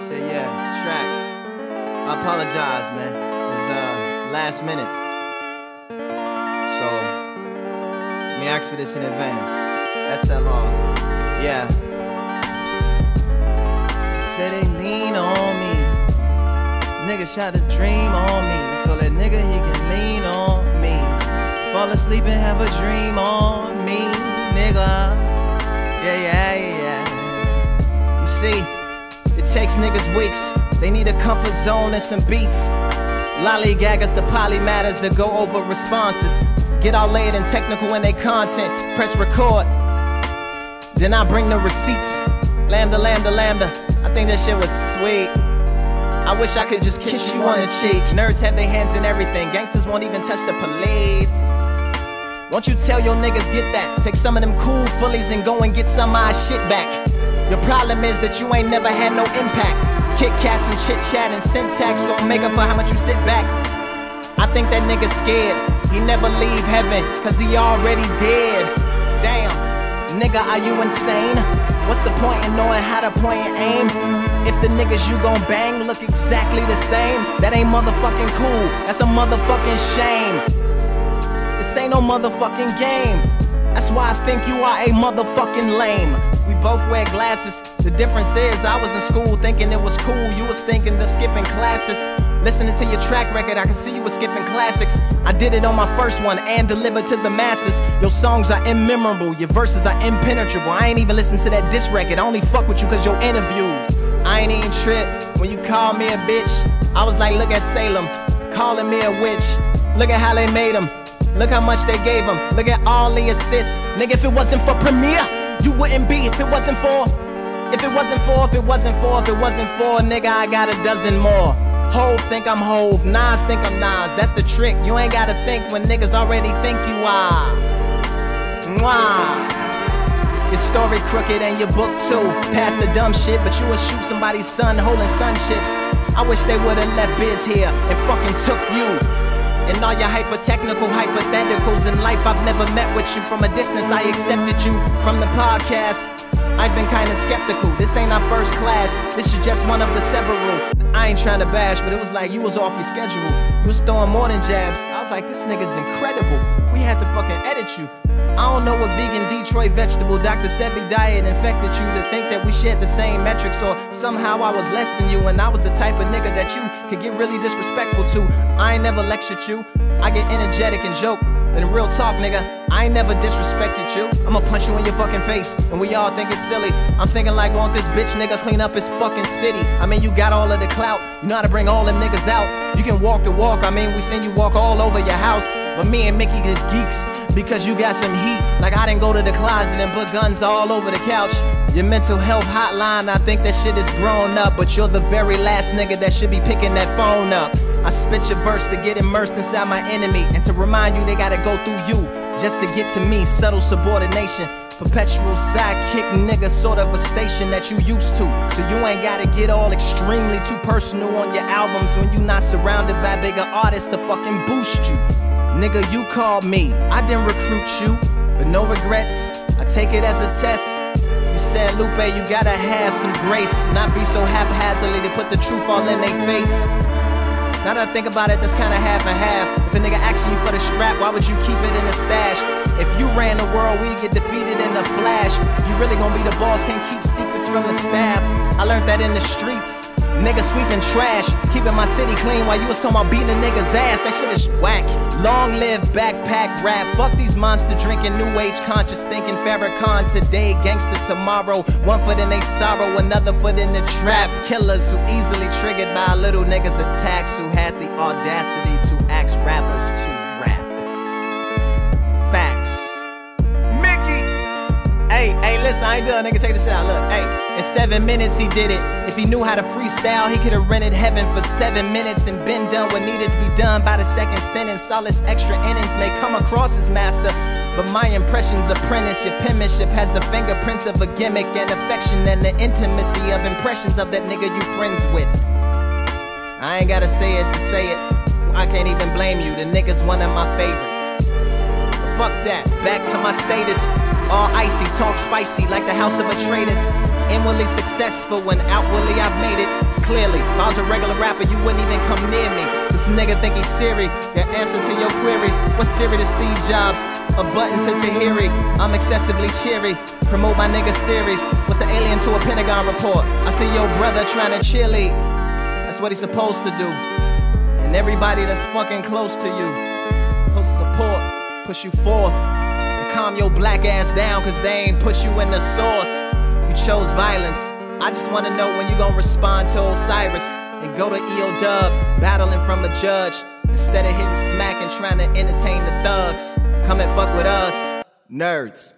Say yeah, track. I apologize, man. It was last minute. So let me ask for this in advance. SLR. Yeah. Said they lean on me. Niggas try to dream on me. Told that nigga he can lean on me. Fall asleep and have a dream on me, nigga. Yeah. You see, it takes niggas weeks. They need a comfort zone and some beats. Lollygaggers to polymatters that go over responses. Get all layered and technical in their content. Press record. Then I bring the receipts. Lambda. I think that shit was sweet. I wish I could just kiss you on the cheek. Nerds have their hands in everything. Gangsters won't even touch the police. Won't you tell your niggas get that? Take some of them cool fullies and go and get some of my shit back. Your problem is that you ain't never had no impact. Kit Kats and chit chat and syntax don't make up for how much you sit back. I think that nigga's scared. He never leave heaven, cause he already dead. Damn, nigga, are you insane? What's the point in knowing how to point and aim? If the niggas you gon' bang look exactly the same, that ain't motherfucking cool, that's a motherfucking shame. This ain't no motherfucking game. That's why I think you are a motherfucking lame. We both wear glasses. The difference is I was in school thinking it was cool. You was thinking of skipping classes. Listening to your track record, I can see you was skipping classics. I did it on my first one and delivered to the masses. Your songs are immemorable, your verses are impenetrable. I ain't even listened to that diss record, I only fuck with you cause your interviews. I ain't even trip when you called me a bitch. I was like, look at Salem, calling me a witch. Look at how they made him. Look how much they gave him. Look at all the assists. Nigga, if it wasn't for Premier, you wouldn't be. If it wasn't for, nigga, I got a dozen more. Hove think I'm Hove, Nas think I'm Nas. That's the trick. You ain't gotta think when niggas already think you are. Mwah. Your story crooked and your book too. Past the dumb shit, but you would shoot somebody's son holding sunships. I wish they would've left Biz here and fucking took you. And all your hyper-technical hypotheticals in life, I've never met with you. From a distance, I accepted you. From the podcast, I've been kinda skeptical. This ain't our first class, this is just one of the several. I ain't trying to bash, but it was like you was off your schedule. You was throwing more than jabs. I was like, this nigga's incredible. We had to fucking edit you. I don't know what vegan Detroit vegetable Dr. Sebi diet infected you to think that we shared the same metrics, or somehow I was less than you and I was the type of nigga that you could get really disrespectful to. I ain't never lectured you. I get energetic and joke. And real talk, nigga, I ain't never disrespected you. I'ma punch you in your fucking face, and we all think it's silly. I'm thinking like, won't this bitch nigga clean up his fucking city? I mean, you got all of the clout, you know how to bring all them niggas out. You can walk the walk, I mean, we seen you walk all over your house. But me and Mickey is geeks, because you got some heat. Like I didn't go to the closet and put guns all over the couch. Your mental health hotline, I think that shit is grown up. But you're the very last nigga that should be picking that phone up. I spit your verse to get immersed inside my enemy, and to remind you they gotta go through you just to get to me. Subtle subordination, perpetual sidekick nigga, sort of a station that you used to. So you ain't gotta get all extremely too personal on your albums when you not surrounded by bigger artists to fucking boost you. Nigga, you called me, I didn't recruit you, but no regrets, I take it as a test. You said, Lupe, you gotta have some grace, not be so haphazardly to put the truth all in their face. Now that I think about it, that's kinda half and half. If a nigga asking you for the strap, why would you keep it in the stash? If you ran the world, we'd get defeated in a flash. You really gon' be the boss, can't keep secrets from the staff. I learned that in the streets. Nigga sweeping trash, keeping my city clean while you was talking about beating a nigga's ass. That shit is whack. Long live backpack rap. Fuck these monster drinking, new age conscious thinking. Farrakhan today, gangster tomorrow. One foot in they sorrow, another foot in the trap. Killers who easily triggered by a little nigga's attacks, who had the audacity to ask rappers to rap. Facts. Hey, listen, I ain't done, nigga, check this shit out, look, hey. In 7 minutes he did it. If he knew how to freestyle, he could've rented heaven for 7 minutes and been done what needed to be done by the second sentence. All his extra innings may come across as master, but my impression's apprentice. Your penmanship has the fingerprints of a gimmick and affection and the intimacy of impressions of that nigga you friends with. I ain't gotta say it to say it. I can't even blame you, the nigga's one of my favorites. fuck that. Back to my status. All icy, talk spicy like the house of a traitoress. Inwardly successful when outwardly I've made it. Clearly, if I was a regular rapper, you wouldn't even come near me. This nigga think he's Siri, the answer to your queries. What's Siri to Steve Jobs? A button to Tahiri. I'm excessively cheery. Promote my nigga's theories. What's an alien to a Pentagon report? I see your brother trying to cheerlead. That's what he's supposed to do. And everybody that's fucking close to you, supposed to support, push you forth, and calm your black ass down, cause they ain't put you in the source. You chose violence. I just wanna know when you gon' respond to Osiris and go to EO Dub, battling from a judge, instead of hitting smack and trying to entertain the thugs. Come and fuck with us, nerds.